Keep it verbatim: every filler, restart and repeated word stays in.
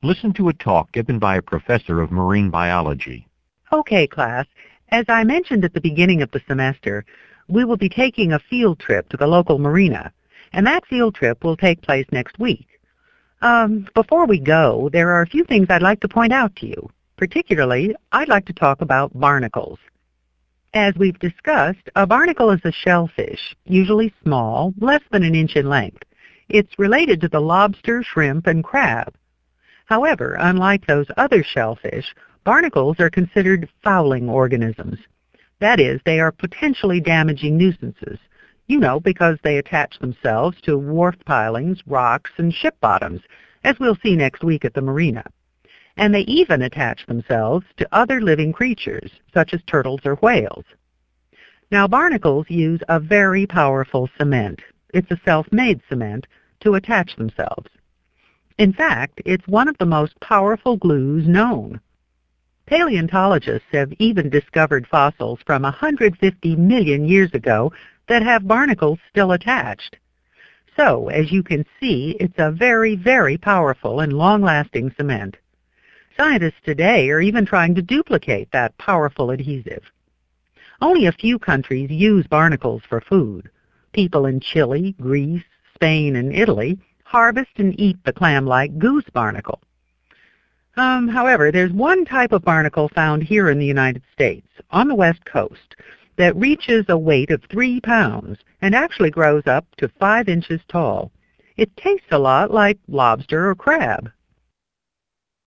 Listen to a talk given by a professor of marine biology. Okay, class. As I mentioned at the beginning of the semester, we will be taking a field trip to the local marina, and that field trip will take place next week. Um, before we go, there are a few things I'd like to point out to you. Particularly, I'd like to talk about barnacles. As we've discussed, a barnacle is a shellfish, usually small, less than an inch in length. It's related to the lobster, shrimp, and crab. However, unlike those other shellfish, barnacles are considered fouling organisms. That is, they are potentially damaging nuisances. You know, because they attach themselves to wharf pilings, rocks, and ship bottoms, as we'll see next week at the marina. And they even attach themselves to other living creatures, such as turtles or whales. Now, barnacles use a very powerful cement. It's a self-made cement to attach themselves. In fact, it's one of the most powerful glues known. Paleontologists have even discovered fossils from one hundred fifty million years ago that have barnacles still attached. So, as you can see, it's a very, very powerful and long-lasting cement. Scientists today are even trying to duplicate that powerful adhesive. Only a few countries use barnacles for food. People in Chile, Greece, Spain, and Italy harvest and eat the clam-like goose barnacle. Um, however, there's one type of barnacle found here in the United States, on the West Coast, that reaches a weight of three pounds and actually grows up to five inches tall. It tastes a lot like lobster or crab.